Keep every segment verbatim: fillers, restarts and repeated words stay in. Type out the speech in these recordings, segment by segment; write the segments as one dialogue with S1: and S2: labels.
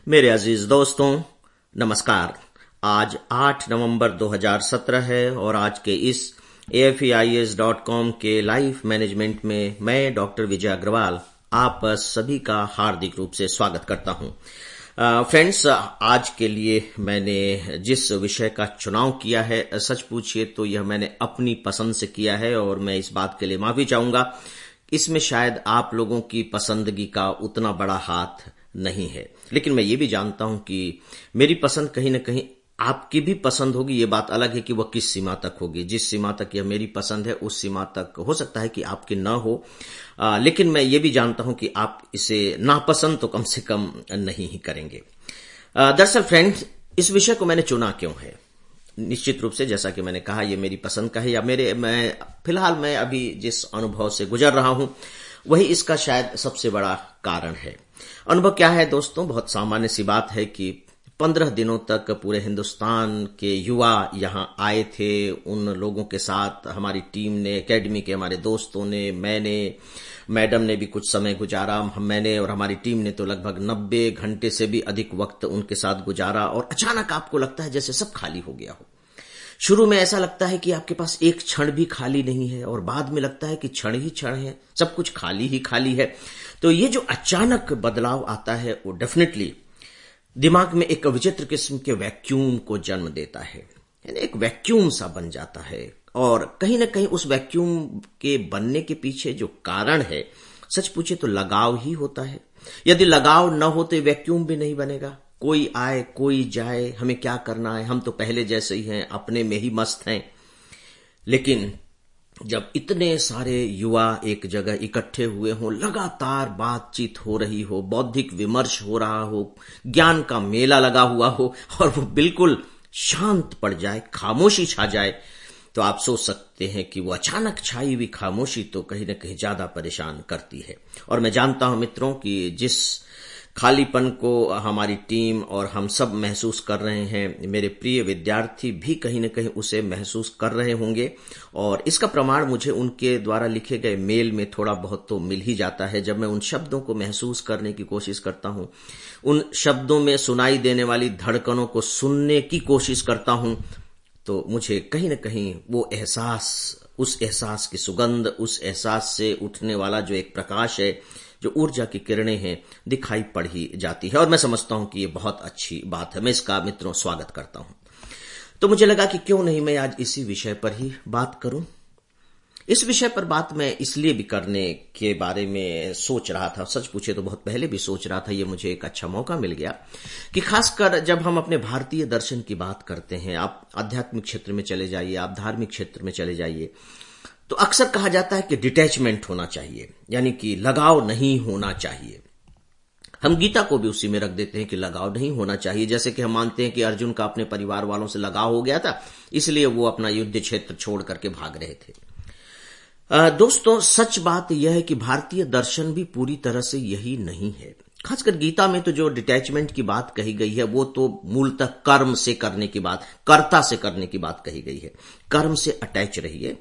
S1: मेरे अजीज दोस्तों नमस्कार। आज आठ नवंबर दो हज़ार सत्रह है और आज के इस A F E I S dot com के लाइफ मैनेजमेंट में मैं डॉक्टर विजय अग्रवाल आप सभी का हार्दिक रूप से स्वागत करता हूं। फ्रेंड्स, आज के लिए मैंने जिस विषय का चुनाव किया है, सच पूछिए तो यह मैंने अपनी पसंद से किया है और मैं इस बात के लिए माफी चाहूंगा। इसमें शायद आप लोगों की पसंदगी का उतना बड़ा हाथ नहीं है, लेकिन मैं ये भी जानता हूं कि मेरी पसंद कहीं ना कहीं आपकी भी पसंद होगी। ये बात अलग है कि वह किस सीमा तक होगी। जिस सीमा तक यह मेरी पसंद है उस सीमा तक हो सकता है कि आपकी ना हो, आ, लेकिन मैं ये भी जानता हूं कि आप इसे नापसंद तो कम से कम नहीं ही करेंगे। दरअसल फ्रेंड्स, इस विषय को मैंने चुना क्यों है? निश्चित रूप से जैसा कि मैंने कहा, यह मेरी पसंद का है या मेरे मैं फिलहाल मैं अभी जिस अनुभव से गुजर रहा हूं वही इसका शायद सबसे बड़ा कारण है। अनुभव क्या है दोस्तों? बहुत सामान्य सी बात है कि पंद्रह दिनों तक पूरे हिंदुस्तान के युवा यहां आए थे। उन लोगों के साथ हमारी टीम ने, एकेडमी के हमारे दोस्तों ने, मैंने, मैडम ने भी कुछ समय गुजारा। मैंने और हमारी टीम ने तो लगभग नब्बे घंटे से भी अधिक वक्त उनके साथ गुजारा और अचानक आपको लगता है जैसे सब खाली हो गया हो। शुरू में ऐसा लगता है कि आपके पास एक क्षण भी खाली नहीं है और बाद में लगता है कि क्षण ही क्षण है, सब कुछ खाली ही खाली है। तो ये जो अचानक बदलाव आता है वो डेफिनेटली दिमाग में एक विचित्र किस्म के वैक्यूम को जन्म देता है, यानी एक वैक्यूम सा बन जाता है। और कहीं ना कहीं उस वैक्यूम के बनने के पीछे जो कारण है, सच पूछे तो लगाव ही होता है। यदि लगाव न हो तो वैक्यूम भी नहीं बनेगा। कोई आए कोई जाए, हमें क्या करना है, हम तो पहले जैसे ही हैं, अपने में ही मस्त हैं। लेकिन जब इतने सारे युवा एक जगह इकट्ठे हुए हों, लगातार बातचीत हो रही हो, बौद्धिक विमर्श हो रहा हो, ज्ञान का मेला लगा हुआ हो और वो बिल्कुल शांत पड़ जाए, खामोशी छा जाए, तो आप सोच सकते हैं कि वो अचानक छाई हुई खामोशी तो कहीं ना कहीं ज्यादा परेशान करती है। और मैं जानता हूं मित्रों कि जिस खालीपन को हमारी टीम और हम सब महसूस कर रहे हैं, मेरे प्रिय विद्यार्थी भी कहीं न कहीं उसे महसूस कर रहे होंगे। और इसका प्रमाण मुझे उनके द्वारा लिखे गए मेल में थोड़ा बहुत तो मिल ही जाता है। जब मैं उन शब्दों को महसूस करने की कोशिश करता हूं, उन शब्दों में सुनाई देने वाली धड़कनों को सुनने की कोशिश करता हूं, तो मुझे कहीं न कहीं वो एहसास, उस एहसास की सुगंध, उस एहसास से उठने वाला जो एक प्रकाश है, जो ऊर्जा की किरणें हैं, दिखाई पड़ ही जाती है। और मैं समझता हूं कि ये बहुत अच्छी बात है। मैं इसका मित्रों स्वागत करता हूं। तो मुझे लगा कि क्यों नहीं मैं आज इसी विषय पर ही बात करूं। इस विषय पर बात मैं इसलिए भी करने के बारे में सोच रहा था, सच पूछे तो बहुत पहले भी सोच रहा था। ये मुझे एक अच्छा मौका मिल गया कि खासकर जब हम अपने भारतीय दर्शन की बात करते हैं, आप आध्यात्मिक क्षेत्र में चले जाइए, आप धार्मिक क्षेत्र में चले जाइए, तो अक्सर कहा जाता है कि डिटैचमेंट होना चाहिए, यानी कि लगाव नहीं होना चाहिए। हम गीता को भी उसी में रख देते हैं कि लगाव नहीं होना चाहिए। जैसे कि हम मानते हैं कि अर्जुन का अपने परिवार वालों से लगाव हो गया था, इसलिए वो अपना युद्ध क्षेत्र छोड़ करके भाग रहे थे। आ, दोस्तों, सच बात यह है कि भारतीय दर्शन भी पूरी तरह से यही नहीं है। खासकर गीता में तो जो डिटैचमेंट की बात कही गई है वो तो मूलतः कर्म से करने की बात, कर्ता से करने की बात कही गई है। कर्म से अटैच रहिए,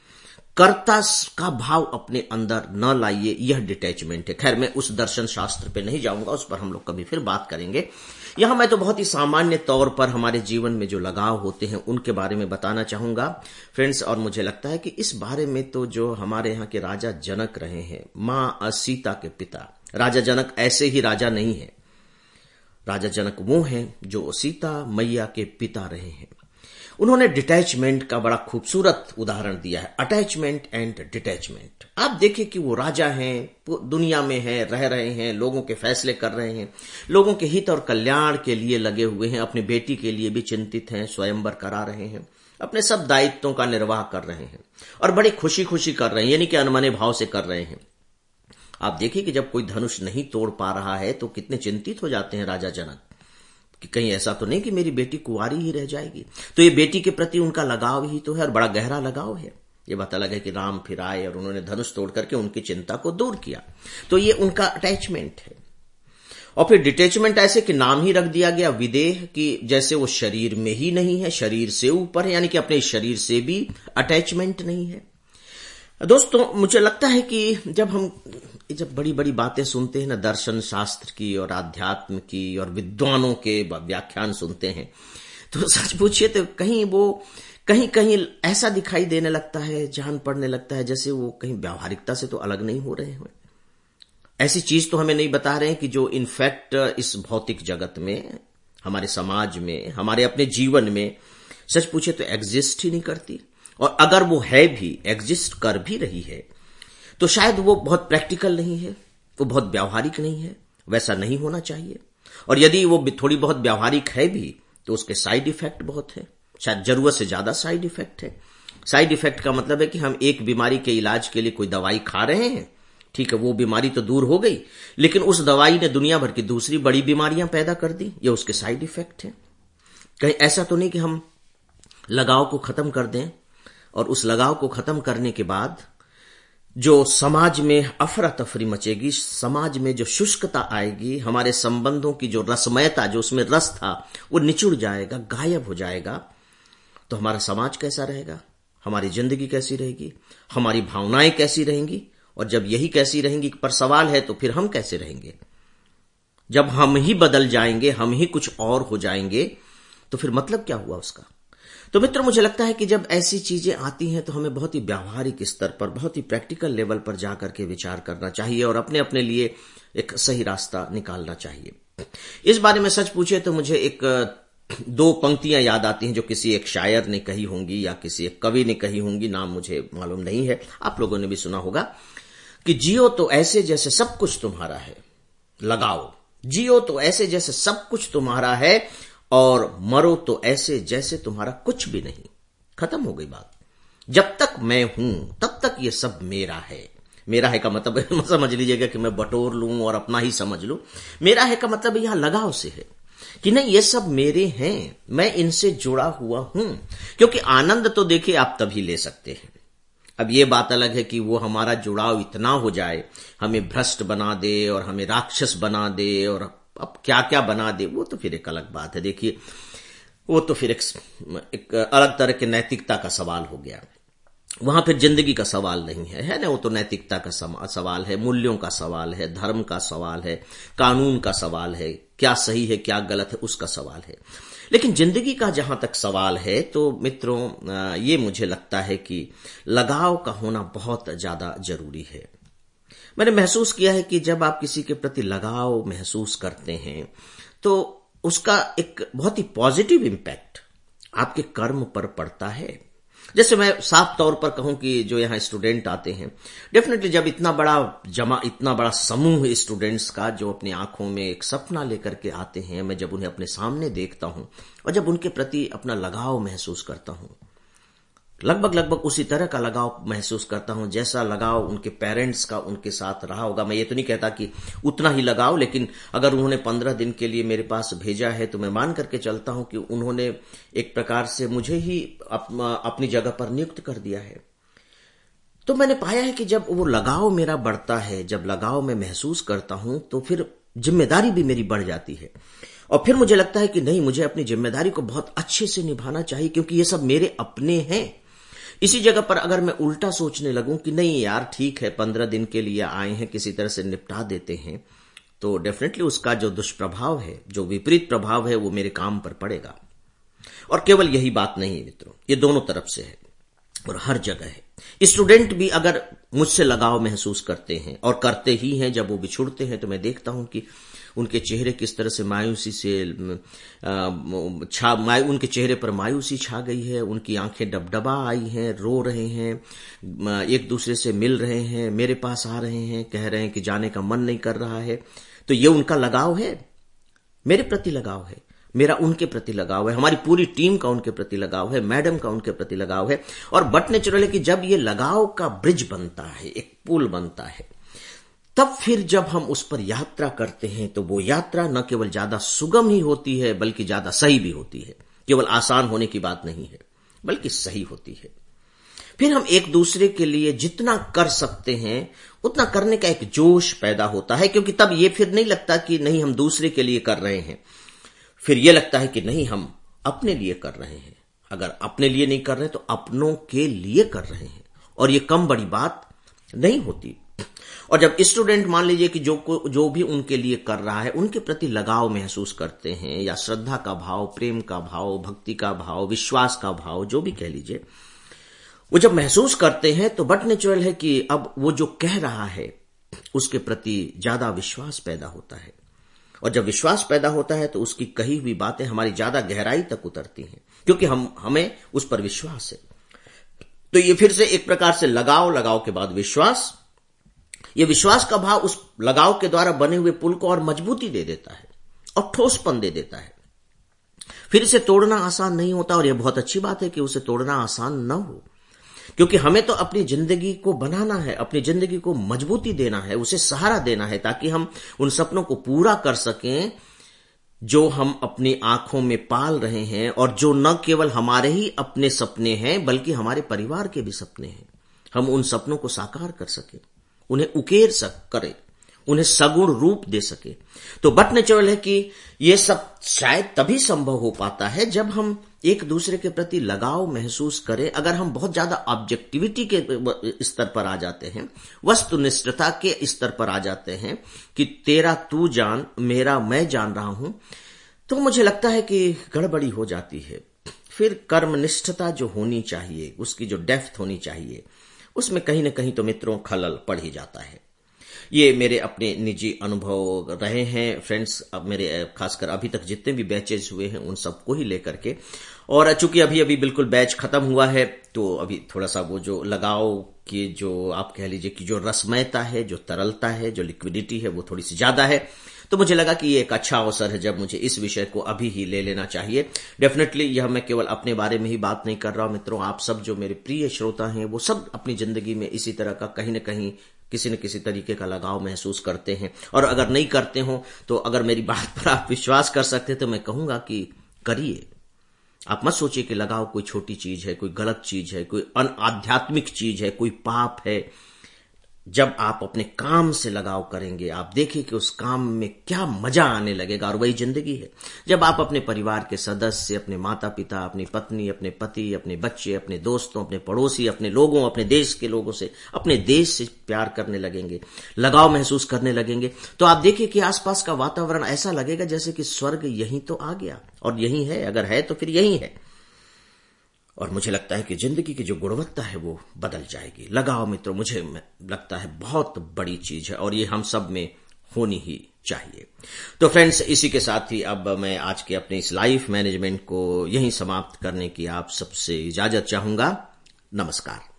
S1: कर्ता का भाव अपने अंदर न लाइए, यह डिटैचमेंट है। खैर, मैं उस दर्शन शास्त्र पे नहीं जाऊंगा, उस पर हम लोग कभी फिर बात करेंगे। यहां मैं तो बहुत ही सामान्य तौर पर हमारे जीवन में जो लगाव होते हैं उनके बारे में बताना चाहूंगा फ्रेंड्स। और मुझे लगता है कि इस बारे में तो जो हमारे यहाँ के राजा जनक रहे हैं, मां सीता के पिता, राजा जनक ऐसे ही राजा नहीं है। राजा जनक वो हैं जो सीता मैया के पिता रहे हैं। उन्होंने डिटैचमेंट का बड़ा खूबसूरत उदाहरण दिया है, अटैचमेंट एंड डिटैचमेंट। आप देखिए कि वो राजा हैं, दुनिया में हैं, रह रहे हैं, लोगों के फैसले कर रहे हैं, लोगों के हित और कल्याण के लिए लगे हुए हैं, अपनी बेटी के लिए भी चिंतित हैं, स्वयंवर करा रहे हैं, अपने सब दायित्वों का निर्वाह कर रहे हैं और बड़ी खुशी खुशी कर रहे हैं, यानी कि अनमने भाव से कर रहे हैं। आप देखिए कि जब कोई धनुष नहीं तोड़ पा रहा है तो कितने चिंतित हो जाते हैं राजा जनक कि कहीं ऐसा तो नहीं कि मेरी बेटी कुंवारी ही रह जाएगी। तो ये बेटी के प्रति उनका लगाव ही तो है और बड़ा गहरा लगाव है। ये बात अलग है कि राम फिर आए और उन्होंने धनुष तोड़ करके उनकी चिंता को दूर किया, तो ये उनका अटैचमेंट है। और फिर डिटैचमेंट ऐसे कि नाम ही रख दिया गया विदेह, कि जैसे वो शरीर में ही नहीं है, शरीर से ऊपर है, यानी कि अपने शरीर से भी अटैचमेंट नहीं है। दोस्तों, मुझे लगता है कि जब हम जब बड़ी बड़ी बातें सुनते हैं ना, दर्शन शास्त्र की और आध्यात्म की और विद्वानों के व्याख्यान सुनते हैं, तो सच पूछिए तो कहीं वो कहीं कहीं ऐसा दिखाई देने लगता है, जान पड़ने लगता है जैसे वो कहीं व्यावहारिकता से तो अलग नहीं हो रहे हैं। ऐसी चीज तो हमें नहीं बता रहे हैं कि जो इनफैक्ट इस भौतिक जगत में, हमारे समाज में, हमारे अपने जीवन में सच पूछे तो एग्जिस्ट ही नहीं करती। और अगर वो है भी, एग्जिस्ट कर भी रही है, तो शायद वो बहुत प्रैक्टिकल नहीं है, वो बहुत व्यावहारिक नहीं है, वैसा नहीं होना चाहिए। और यदि वो थोड़ी बहुत व्यावहारिक है भी तो उसके साइड इफेक्ट बहुत है, शायद जरूरत से ज्यादा साइड इफेक्ट है। साइड इफेक्ट का मतलब है कि हम एक बीमारी के इलाज के लिए कोई दवाई खा रहे हैं, ठीक है, वो बीमारी तो दूर हो गई, लेकिन उस दवाई ने दुनिया भर की दूसरी बड़ी बीमारियां पैदा कर दी, ये उसके साइड इफेक्ट है। कहीं ऐसा तो नहीं कि हम लगाव को खत्म कर दें और उस लगाव को खत्म करने के बाद जो समाज में अफरा तफरी मचेगी, समाज में जो शुष्कता आएगी, हमारे संबंधों की जो रसमयता, जो उसमें रस था, वो निचुड़ जाएगा, गायब हो जाएगा, तो हमारा समाज कैसा रहेगा, हमारी जिंदगी कैसी रहेगी, हमारी भावनाएं कैसी रहेंगी। और जब यही कैसी रहेंगी पर सवाल है, तो फिर हम कैसे रहेंगे? जब हम ही बदल जाएंगे, हम ही कुछ और हो जाएंगे, तो फिर मतलब क्या हुआ उसका? तो मित्रों, मुझे लगता है कि जब ऐसी चीजें आती हैं तो हमें बहुत ही व्यावहारिक स्तर पर, बहुत ही प्रैक्टिकल लेवल पर जाकर के विचार करना चाहिए और अपने अपने लिए एक सही रास्ता निकालना चाहिए। इस बारे में सच पूछे तो मुझे एक दो पंक्तियां याद आती हैं जो किसी एक शायर ने कही होंगी या किसी एक कवि ने कही होंगी, नाम मुझे मालूम नहीं है, आप लोगों ने भी सुना होगा कि जियो तो ऐसे जैसे सब कुछ तुम्हारा है, लगाओ। जियो तो ऐसे जैसे सब कुछ तुम्हारा है और मरो तो ऐसे जैसे तुम्हारा कुछ भी नहीं। खत्म हो गई बात। जब तक मैं हूं तब तक ये सब मेरा है। मेरा है का मतलब समझ लीजिएगा कि मैं बटोर लूं और अपना ही समझ लूं। मेरा है का मतलब यहां लगाव से है कि नहीं, ये सब मेरे हैं, मैं इनसे जुड़ा हुआ हूं। क्योंकि आनंद तो देखिए आप तभी ले सकते हैं। अब ये बात अलग है कि वो हमारा जुड़ाव इतना हो जाए, हमें भ्रष्ट बना दे और हमें राक्षस बना दे और अब क्या क्या बना दे, वो तो फिर एक अलग बात है। देखिए, वो तो फिर एक, एक अलग तरह के नैतिकता का सवाल हो गया। वहां फिर जिंदगी का सवाल नहीं है, है ना, वो तो नैतिकता का सवाल है, मूल्यों का सवाल है, धर्म का सवाल है, कानून का सवाल है, क्या सही है क्या गलत है उसका सवाल है। लेकिन जिंदगी का जहां तक सवाल है तो मित्रों, ये मुझे लगता है कि लगाव का होना बहुत ज्यादा जरूरी है। मैंने महसूस किया है कि जब आप किसी के प्रति लगाव महसूस करते हैं तो उसका एक बहुत ही पॉजिटिव इंपैक्ट आपके कर्म पर पड़ता है। जैसे मैं साफ तौर पर कहूं कि जो यहां स्टूडेंट आते हैं, डेफिनेटली जब इतना बड़ा जमा, इतना बड़ा समूह स्टूडेंट्स का जो अपनी आंखों में एक सपना लेकर के आते हैं, मैं जब उन्हें अपने सामने देखता हूं और जब उनके प्रति अपना लगाव महसूस करता हूं, लगभग लगभग उसी तरह का लगाव महसूस करता हूं जैसा लगाव उनके पेरेंट्स का उनके साथ रहा होगा। मैं ये तो नहीं कहता कि उतना ही लगाव, लेकिन अगर उन्होंने पंद्रह दिन के लिए मेरे पास भेजा है तो मैं मान करके चलता हूं कि उन्होंने एक प्रकार से मुझे ही अप, अपनी जगह पर नियुक्त कर दिया है। तो मैंने पाया है कि जब वो लगाव मेरा बढ़ता है, जब लगाव मैं महसूस करता हूं, तो फिर जिम्मेदारी भी मेरी बढ़ जाती है और फिर मुझे लगता है कि नहीं, मुझे अपनी जिम्मेदारी को बहुत अच्छे से निभाना चाहिए क्योंकि ये सब मेरे अपने हैं। इसी जगह पर अगर मैं उल्टा सोचने लगूं कि नहीं यार ठीक है, पंद्रह दिन के लिए आए हैं, किसी तरह से निपटा देते हैं, तो डेफिनेटली उसका जो दुष्प्रभाव है, जो विपरीत प्रभाव है, वो मेरे काम पर पड़ेगा। और केवल यही बात नहीं मित्रों, ये दोनों तरफ से है और हर जगह है। स्टूडेंट भी अगर मुझसे लगाव महसूस करते हैं और करते ही हैं, जब वो बिछुड़ते हैं तो मैं देखता हूं कि उनके चेहरे किस तरह से मायूसी से छा माय, उनके चेहरे पर मायूसी छा गई है, उनकी आंखें डबडबा आई हैं, रो रहे हैं, एक दूसरे से मिल रहे हैं, मेरे पास आ रहे हैं, कह रहे हैं कि जाने का मन नहीं कर रहा है। तो ये उनका लगाव है, मेरे प्रति लगाव है, मेरा उनके प्रति लगाव है, हमारी पूरी टीम का उनके प्रति लगाव है, मैडम का उनके प्रति लगाव है। और बट नेचुरल है कि जब ये लगाव का ब्रिज बनता है, एक पुल बनता है, तब फिर जब हम उस पर यात्रा करते हैं तो वो यात्रा न केवल ज्यादा सुगम ही होती है बल्कि ज्यादा सही भी होती है। केवल आसान होने की बात नहीं है बल्कि सही होती है। फिर हम एक दूसरे के लिए जितना कर सकते हैं उतना करने का एक जोश पैदा होता है, क्योंकि तब ये फिर नहीं लगता कि नहीं हम दूसरे के लिए कर रहे हैं, फिर ये लगता है कि नहीं हम अपने लिए कर रहे हैं। अगर अपने लिए नहीं कर रहे तो अपनों के लिए कर रहे हैं और ये कम बड़ी बात नहीं होती। और जब स्टूडेंट मान लीजिए कि जो जो भी उनके लिए कर रहा है उनके प्रति लगाव महसूस करते हैं, या श्रद्धा का भाव, प्रेम का भाव, भक्ति का भाव, विश्वास का भाव, जो भी कह लीजिए, वो जब महसूस करते हैं तो बट नेचुरल है कि अब वो जो कह रहा है उसके प्रति ज्यादा विश्वास पैदा होता है। और जब विश्वास पैदा होता है तो उसकी कही हुई बातें हमारी ज्यादा गहराई तक उतरती हैं, क्योंकि हम हमें उस पर विश्वास है। तो ये फिर से एक प्रकार से लगाव, लगाव के बाद विश्वास, ये विश्वास का भाव उस लगाव के द्वारा बने हुए पुल को और मजबूती दे देता है और ठोसपन दे देता है। फिर इसे तोड़ना आसान नहीं होता, और यह बहुत अच्छी बात है कि उसे तोड़ना आसान न हो, क्योंकि हमें तो अपनी जिंदगी को बनाना है, अपनी जिंदगी को मजबूती देना है, उसे सहारा देना है, ताकि हम उन सपनों को पूरा कर सकें जो हम अपनी आंखों में पाल रहे हैं, और जो न केवल हमारे ही अपने सपने हैं बल्कि हमारे परिवार के भी सपने हैं। हम उन सपनों को साकार कर सके, उन्हें उकेर सक करे, उन्हें सगुण रूप दे सके। तो बट नेचुरल है कि यह सब शायद तभी संभव हो पाता है जब हम एक दूसरे के प्रति लगाव महसूस करें। अगर हम बहुत ज्यादा ऑब्जेक्टिविटी के स्तर पर आ जाते हैं, वस्तुनिष्ठता के स्तर पर आ जाते हैं कि तेरा तू जान, मेरा मैं जान रहा हूं, तो मुझे लगता है कि गड़बड़ी हो जाती है। फिर कर्मनिष्ठता जो होनी चाहिए, उसकी जो डेप्थ होनी चाहिए, उसमें कहीं ना कहीं तो मित्रों खलल पड़ ही जाता है। ये मेरे अपने निजी अनुभव रहे हैं फ्रेंड्स, अब मेरे खासकर अभी तक जितने भी बैचेज हुए हैं उन सबको ही लेकर के। और चूंकि अभी अभी बिल्कुल बैच खत्म हुआ है, तो अभी थोड़ा सा वो जो लगाव की जो आप कह लीजिए कि जो रसमयता है, जो तरलता है, जो लिक्विडिटी है, वो थोड़ी सी ज्यादा है। तो मुझे लगा कि ये एक अच्छा अवसर है जब मुझे इस विषय को अभी ही ले लेना चाहिए। डेफिनेटली यह मैं केवल अपने बारे में ही बात नहीं कर रहा हूं मित्रों, आप सब जो मेरे प्रिय श्रोता हैं वो सब अपनी जिंदगी में इसी तरह का कहीं न कहीं किसी न किसी तरीके का लगाव महसूस करते हैं। और अगर नहीं करते हो तो अगर मेरी बात पर आप विश्वास कर सकते तो मैं कहूंगा कि करिए। आप मत सोचिए कि लगाव कोई छोटी चीज है, कोई गलत चीज है, कोई अनाध्यात्मिक चीज है, कोई पाप है। जब आप अपने काम से लगाव करेंगे, आप देखिए कि उस काम में क्या मजा आने लगेगा, और वही जिंदगी है। जब आप अपने परिवार के सदस्य, अपने माता पिता, अपनी पत्नी, अपने पति, अपने बच्चे, अपने दोस्तों, अपने पड़ोसी, अपने लोगों, अपने देश के लोगों से, अपने देश से प्यार करने लगेंगे, लगाव महसूस करने लगेंगे, तो आप देखिए कि आसपास का वातावरण ऐसा लगेगा जैसे कि स्वर्ग यहीं तो आ गया, और यहीं है, अगर है तो फिर यहीं है। और मुझे लगता है कि जिंदगी की जो गुणवत्ता है वो बदल जाएगी। लगाव मित्रों मुझे लगता है बहुत बड़ी चीज है, और ये हम सब में होनी ही चाहिए। तो फ्रेंड्स, इसी के साथ ही अब मैं आज के अपने इस लाइफ मैनेजमेंट को यहीं समाप्त करने की आप सबसे इजाजत चाहूंगा। नमस्कार।